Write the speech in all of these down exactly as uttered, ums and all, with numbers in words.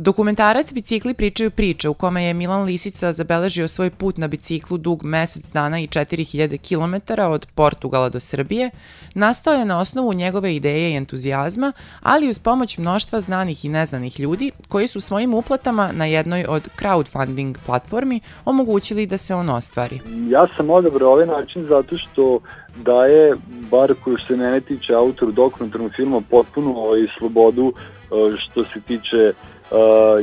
Dokumentarac Bicikli pričaju priče u kome je Milan Lisica zabeležio svoj put na biciklu dug mesec dana i četiri hiljade kilometara od Portugala do Srbije, nastao je na osnovu njegove ideje i entuzijazma, ali uz pomoć mnoštva znanih i neznanih ljudi koji su svojim uplatama na jednoj od crowdfunding platformi omogućili da se on ostvari. Ja sam odabrao ovaj način zato što daje, bar koji se mene tiče, autoru dokumentarnog filma potpuno ovaj slobodu što se tiče Uh,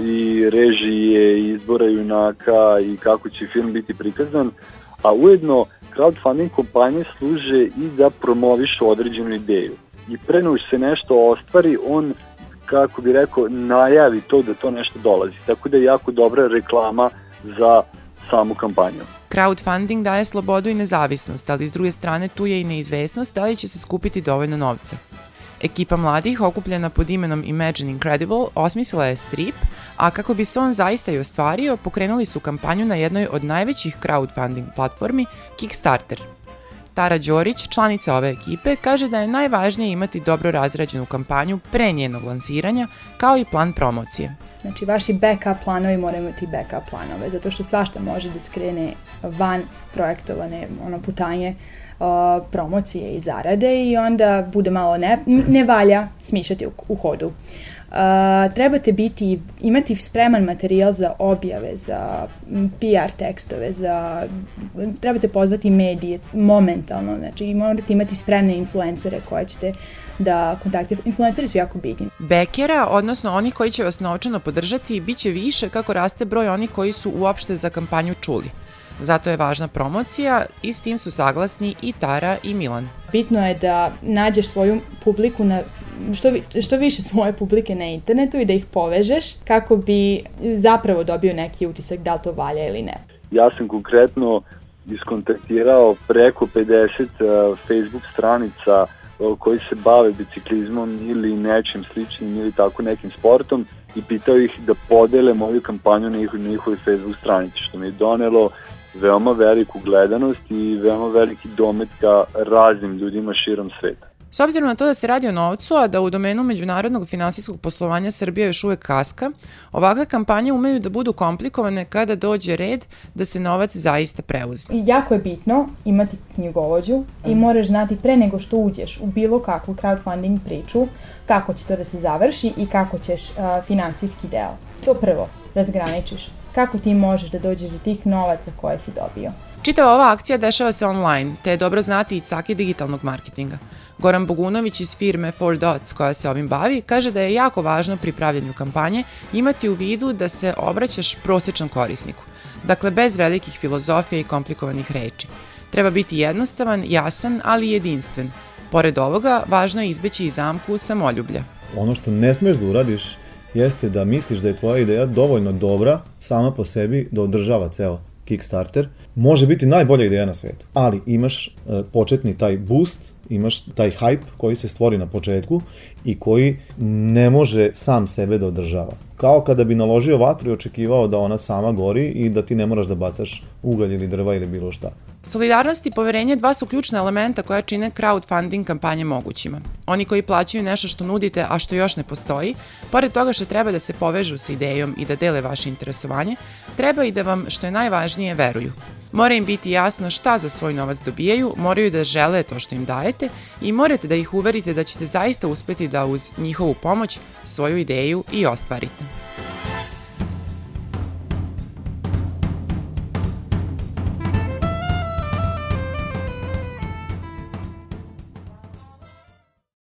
i režije, i izbora junaka i kako će film biti prikazan, a ujedno crowdfunding kompanije služe i da promovišu određenu ideju. I pre nego se nešto ostvari, on, kako bi rekao, najavi to da to nešto dolazi. Tako da je jako dobra reklama za samu kampanju. Crowdfunding daje slobodu i nezavisnost, ali s druge strane tu je i neizvesnost da li će se skupiti dovoljno novca. Ekipa mladih, okupljena pod imenom Imagine Incredible, osmislila je strip, a kako bi se on zaista i ostvario, pokrenuli su kampanju na jednoj od najvećih crowdfunding platformi, Kickstarter. Tara Đorić, članica ove ekipe, kaže da je najvažnije imati dobro razrađenu kampanju pre njenog lansiranja, kao i plan promocije. Znači, vaši backup planovi moraju imati backup planove, zato što svašta može da skrene van projektovane ono, putanje uh, promocije i zarade i onda bude malo ne, ne valja smišljati u, u hodu. Uh, trebate biti, imati spreman materijal za objave, za P R tekstove, za, trebate pozvati medije momentalno, znači morate imati spremne influencere koje ćete da kontaktirate. Influenceri su jako bitni. Bekera, odnosno oni koji će vas novčano podržati, bit će više kako raste broj onih koji su uopšte za kampanju čuli. Zato je važna promocija i s tim su saglasni i Tara i Milan. Bitno je da nađeš svoju publiku na Što, vi, što više svoje publike na internetu i da ih povežeš kako bi zapravo dobio neki utisak da li to valja ili ne. Ja sam konkretno iskontaktirao preko pedeset uh, Facebook stranica uh, koji se bave biciklizmom ili nečim sličnim ili tako nekim sportom i pitao ih da podele moju kampanju na njihovoj Facebook stranici, što mi je donelo veoma veliku gledanost i veoma veliki domet ka raznim ljudima širom sveta. S obzirom na to da se radi o novcu, a da u domenu međunarodnog finansijskog poslovanja Srbija još uvek kaska, ovakve kampanje umeju da budu komplikovane kada dođe red da se novac zaista preuzme. Jako je bitno imati knjigovođu i moraš znati pre nego što uđeš u bilo kakvu crowdfunding priču kako će to da se završi i kako ćeš uh, financijski deo. To prvo razgraničiš. Kako ti možeš da dođeš do tih novaca koje si dobio. Čitava ova akcija dešava se online, te je dobro znati i caki digitalnog marketinga. Goran Bogunović iz firme four dots koja se ovim bavi kaže da je jako važno pri pravljenju kampanje imati u vidu da se obraćaš prosječnom korisniku. Dakle, bez velikih filozofija i komplikovanih reči. Treba biti jednostavan, jasan, ali i jedinstven. Pored ovoga, važno je izbeći i zamku samoljublja. Ono što ne smeš da uradiš jeste da misliš da je tvoja ideja dovoljno dobra sama po sebi da održava ceo Kickstarter. Može biti najbolja ideja na svetu, ali imaš e, početni taj boost, imaš taj hype koji se stvori na početku i koji ne može sam sebe da održava. Kao kada bi naložio vatru i očekivao da ona sama gori i da ti ne moraš da bacaš ugalj ili drva ili bilo šta. Solidarnost i poverenje dva su ključna elementa koja čine crowdfunding kampanje mogućima. Oni koji plaćaju nešto što nudite, a što još ne postoji, pored toga što treba da se povežu sa idejom i da dele vaše interesovanje, treba i da vam, što je najvažnije, veruju. Mora im biti jasno šta za svoj novac dobijaju, moraju da žele to što im dajete i morate da ih uverite da ćete zaista uspeti da uz njihovu pomoć svoju ideju i ostvarite.